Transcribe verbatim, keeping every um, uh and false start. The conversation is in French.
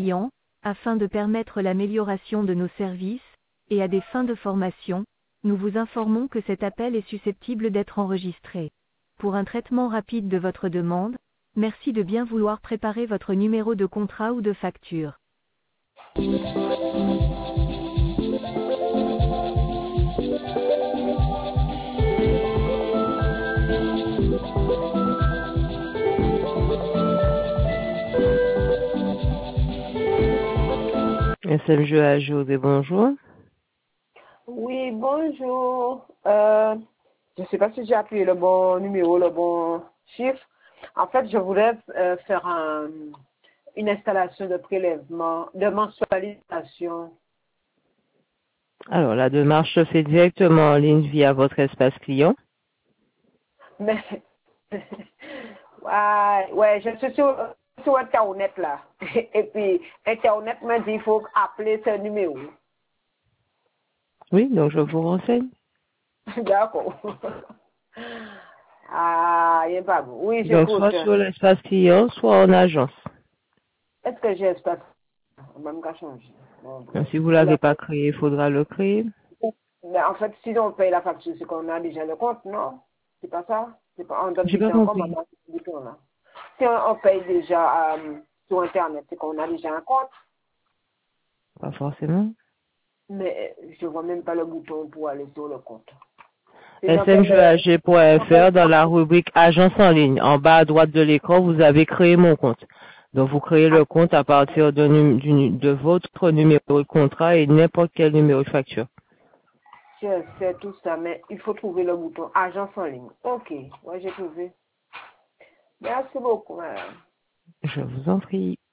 clients, afin de permettre l'amélioration de nos services, et à des fins de formation, nous vous informons que cet appel est susceptible d'être enregistré. Pour un traitement rapide de votre demande, merci de bien vouloir préparer votre numéro de contrat ou de facture. S M G A José, bonjour. Oui, bonjour. Euh, je ne sais pas si j'ai appuyé le bon numéro, le bon chiffre. En fait, je voulais euh, faire un, une installation de prélèvement, de mensualisation. Alors, la démarche se fait directement en ligne via votre espace client. Mais, ouais, ouais, je suis sur, sur Internet là. Et puis, Internet m'a dit qu'il faut appeler ce numéro. Oui, donc je vous renseigne. D'accord. Ah, il n'est pas bon. Oui, Donc, j'écoute. soit sur l'espace client, soit en agence. Est-ce que j'ai espace? On va me changer. Bon, Donc, bref. si vous ne La- l'avez pas créé, il faudra le créer. Mais en fait, si on paye la facture, c'est qu'on a déjà le compte, non? C'est pas ça? C'est pas, on donne J'ai du pas temps comme compris. on a du temps, là. Si on, on paye déjà euh, sur Internet, c'est qu'on a déjà un compte. Pas forcément. Mais je vois même pas le bouton pour aller sur le compte. C'est dans quel... smgag point dans quel- fr, dans la rubrique agence en ligne, en bas à droite de l'écran, vous avez créé mon compte. Donc, vous créez Ah, le compte à partir de, nu- du nu- de votre numéro de contrat et n'importe quel numéro de facture. je sais tout ça, mais il faut trouver le bouton agence en ligne. Ok, ouais, j'ai trouvé. Merci beaucoup, madame. Je vous en prie.